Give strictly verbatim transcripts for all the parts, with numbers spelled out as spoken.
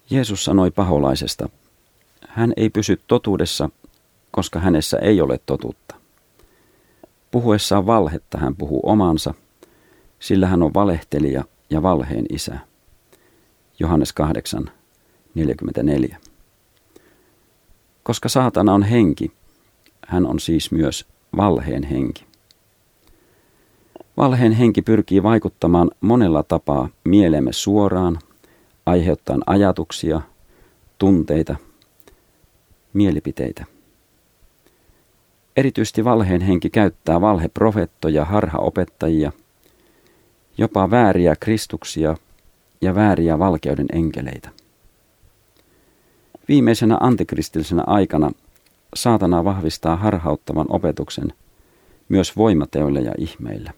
Jeesus sanoi paholaisesta, hän ei pysy totuudessa, koska hänessä ei ole totuutta. Puhuessaan valhetta hän puhuu omansa, sillä hän on valehtelija ja valheen isä. Johannes kahdeksan neljäkymmentäneljä. Koska saatana on henki, hän on siis myös valheen henki. Valheen henki pyrkii vaikuttamaan monella tapaa mieleemme suoraan, aiheuttaen ajatuksia, tunteita, mielipiteitä. Erityisesti valheen henki käyttää valheprofettoja, harhaopettajia, jopa vääriä kristuksia ja vääriä valkeuden enkeleitä. Viimeisenä antikristillisenä aikana saatana vahvistaa harhauttavan opetuksen myös voimateoilla ja ihmeillä.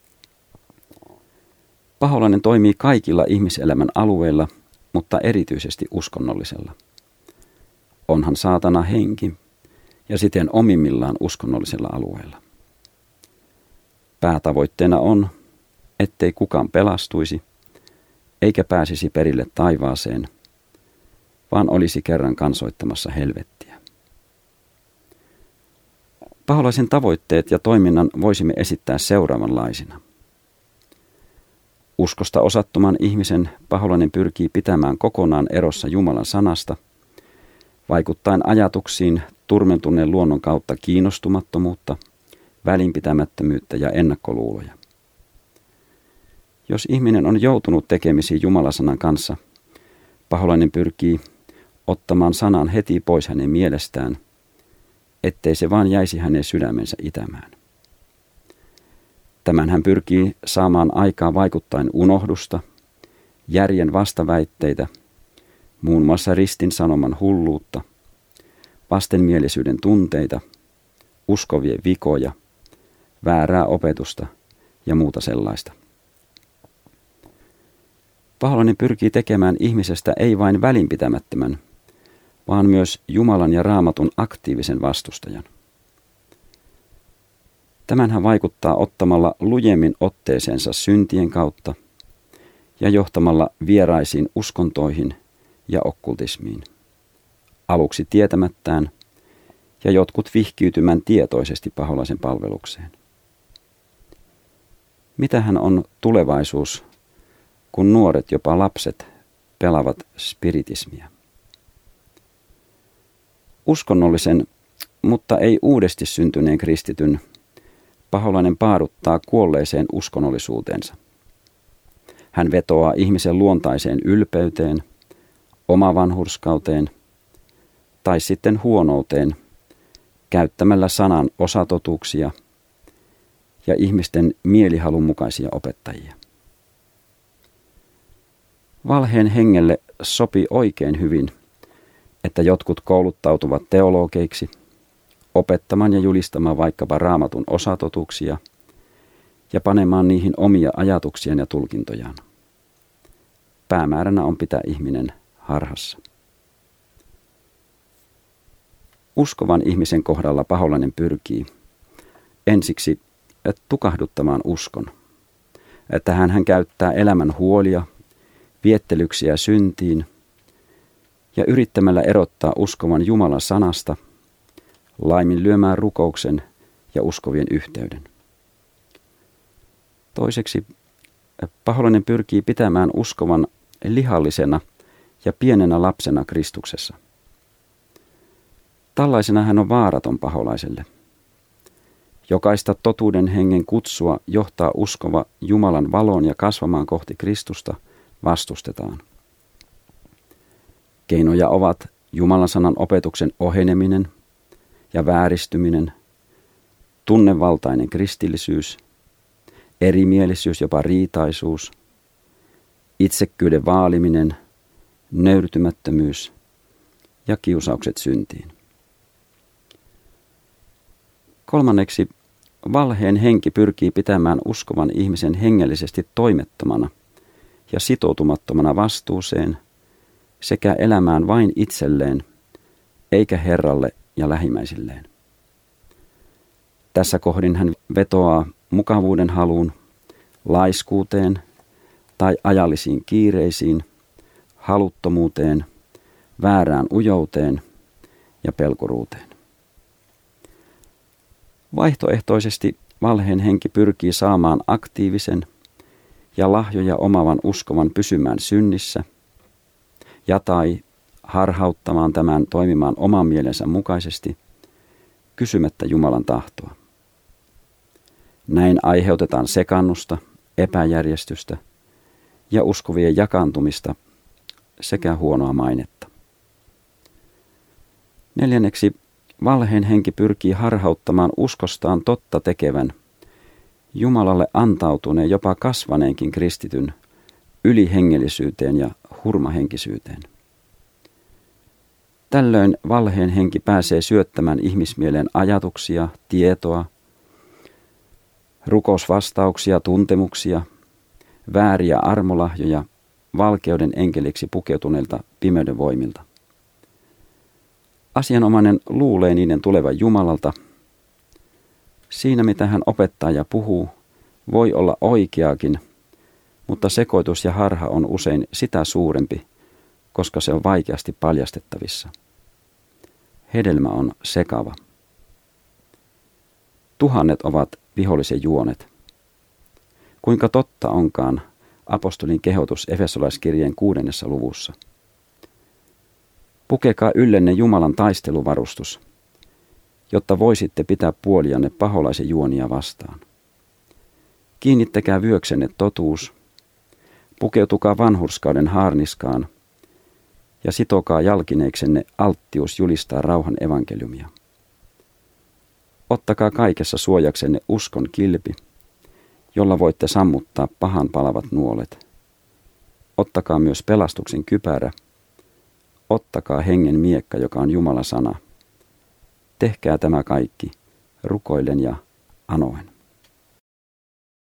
Paholainen toimii kaikilla ihmiselämän alueilla, mutta erityisesti uskonnollisella. Onhan saatana henki ja siten omimmillaan uskonnollisella alueella. Päätavoitteena on, ettei kukaan pelastuisi, eikä pääsisi perille taivaaseen, vaan olisi kerran kansoittamassa helvettiä. Paholaisen tavoitteet ja toiminnan voisimme esittää seuraavanlaisina. Uskosta osattoman ihmisen paholainen pyrkii pitämään kokonaan erossa Jumalan sanasta, vaikuttaen ajatuksiin turmeltuneen luonnon kautta kiinnostumattomuutta, välinpitämättömyyttä ja ennakkoluuloja. Jos ihminen on joutunut tekemisiin Jumalasanan kanssa, paholainen pyrkii ottamaan sanan heti pois hänen mielestään, ettei se vaan jäisi hänen sydämensä itämään. Tämän hän pyrkii saamaan aikaa vaikuttaen unohdusta, järjen vastaväitteitä, muun muassa ristin sanoman hulluutta, vastenmielisyyden tunteita, uskovien vikoja, väärää opetusta ja muuta sellaista. Paholainen pyrkii tekemään ihmisestä ei vain välinpitämättömän, vaan myös Jumalan ja Raamatun aktiivisen vastustajan. Tämän hän vaikuttaa ottamalla lujemmin otteeseensa syntien kautta ja johtamalla vieraisiin uskontoihin ja okkultismiin. Aluksi tietämättään ja jotkut vihkiytymään tietoisesti paholaisen palvelukseen. Mitähän on tulevaisuus, kun nuoret, jopa lapset, pelaavat spiritismia? Uskonnollisen, mutta ei uudesti syntyneen kristityn, paholainen paaduttaa kuolleeseen uskonnollisuuteensa. Hän vetoaa ihmisen luontaiseen ylpeyteen, omavanhurskauteen tai sitten huonouteen käyttämällä sanan osatotuuksia ja ihmisten mielihalun mukaisia opettajia. Valheen hengelle sopii oikein hyvin, että jotkut kouluttautuvat teologeiksi, opettamaan ja julistamaan vaikkapa Raamatun osatotuuksia ja panemaan niihin omia ajatuksiaan ja tulkintojaan. Päämääränä on pitää ihminen harhassa. Uskovan ihmisen kohdalla paholainen pyrkii ensiksi tukahduttamaan uskon, että hän, hän käyttää elämän huolia, viettelyksiä syntiin ja yrittämällä erottaa uskovan Jumalan sanasta, laiminlyömään rukouksen ja uskovien yhteyden. Toiseksi paholainen pyrkii pitämään uskovan lihallisena ja pienenä lapsena Kristuksessa. Tällaisena hän on vaaraton paholaiselle. Jokaista totuuden hengen kutsua johtaa uskova Jumalan valoon ja kasvamaan kohti Kristusta vastustetaan. Keinoja ovat Jumalan sanan opetuksen oheneminen ja vääristyminen, tunnevaltainen kristillisyys, erimielisyys, jopa riitaisuus, itsekkyyden vaaliminen, nöyrtymättömyys ja kiusaukset syntiin. Kolmanneksi, valheen henki pyrkii pitämään uskovan ihmisen hengellisesti toimettomana ja sitoutumattomana vastuuseen sekä elämään vain itselleen, eikä Herralle ja lähimmäisilleen. Tässä kohdin hän vetoaa mukavuuden haluun, laiskuuteen tai ajallisiin kiireisiin, haluttomuuteen väärään ujouteen ja pelkuruuteen. Vaihtoehtoisesti valheen henki pyrkii saamaan aktiivisen ja lahjoja omavan uskovan pysymään synnissä ja tai harhauttamaan tämän toimimaan oman mielensä mukaisesti kysymättä Jumalan tahtoa. Näin aiheutetaan sekannusta, epäjärjestystä ja uskovien jakaantumista sekä huonoa mainetta. Neljänneksi, valheen henki pyrkii harhauttamaan uskostaan totta tekevän, Jumalalle antautuneen jopa kasvaneenkin kristityn ylihengellisyyteen ja hurmahenkisyyteen. Tällöin valheen henki pääsee syöttämään ihmismieleen ajatuksia, tietoa, rukousvastauksia, tuntemuksia, vääriä armolahjoja valkeuden enkeliksi pukeutuneilta pimeyden voimilta. Asianomainen luulee niiden tulevan Jumalalta. Siinä, mitä hän opettaa ja puhuu, voi olla oikeakin, mutta sekoitus ja harha on usein sitä suurempi, koska se on vaikeasti paljastettavissa. Hedelmä on sekava. Tuhannet ovat vihollisen juonet. Kuinka totta onkaan apostolin kehotus Efesolaiskirjeen kuudennessa luvussa. Pukekaa yllenne Jumalan taisteluvarustus, jotta voisitte pitää puolianne paholaisen juonia vastaan. Kiinnittäkää vyöksenne totuus, pukeutukaa vanhurskauden haarniskaan ja sitokaa jalkineiksenne alttius julistaa rauhan evankeliumia. Ottakaa kaikessa suojaksenne uskon kilpi, jolla voitte sammuttaa pahan palavat nuolet. Ottakaa myös pelastuksen kypärä. Ottakaa hengen miekka, joka on Jumalan sana. Tehkää tämä kaikki rukoillen ja anoen.